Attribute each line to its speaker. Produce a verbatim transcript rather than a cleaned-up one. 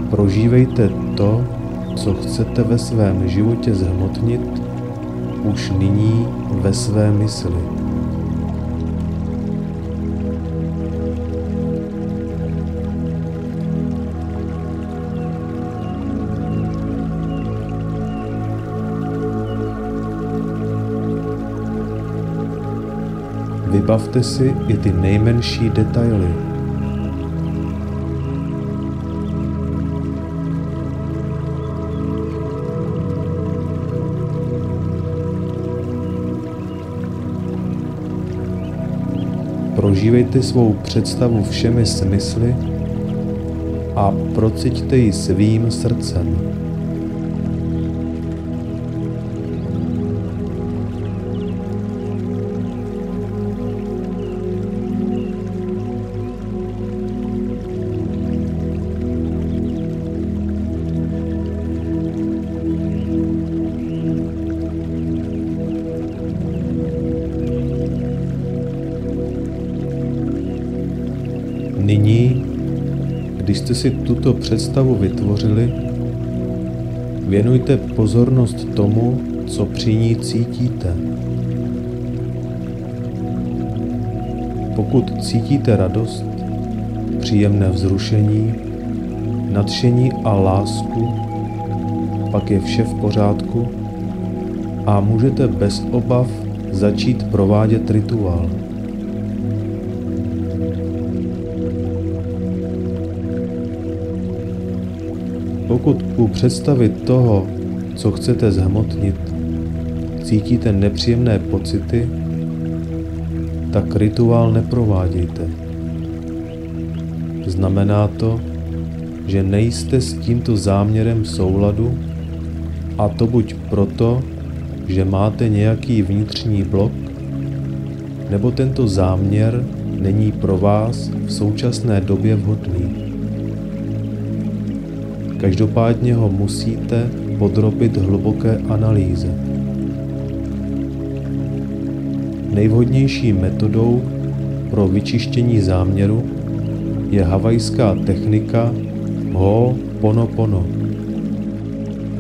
Speaker 1: Prožívejte to, co chcete ve svém životě zhmotnit, už nyní ve své mysli. Vybavte si i ty nejmenší detaily. Prožívejte svou představu všemi smysly a prociťte ji svým srdcem. Nyní, když jste si tuto představu vytvořili, věnujte pozornost tomu, co při ní cítíte. Pokud cítíte radost, příjemné vzrušení, nadšení a lásku, pak je vše v pořádku a můžete bez obav začít provádět rituál. Pokud u představy toho, co chcete zhmotnit, cítíte nepříjemné pocity, tak rituál neprovádějte. Znamená to, že nejste s tímto záměrem v souladu, a to buď proto, že máte nějaký vnitřní blok, nebo tento záměr není pro vás v současné době vhodný. Každopádně ho musíte podrobit hluboké analýze. Nejvhodnější metodou pro vyčištění záměru je havajská technika Ho'oponopono.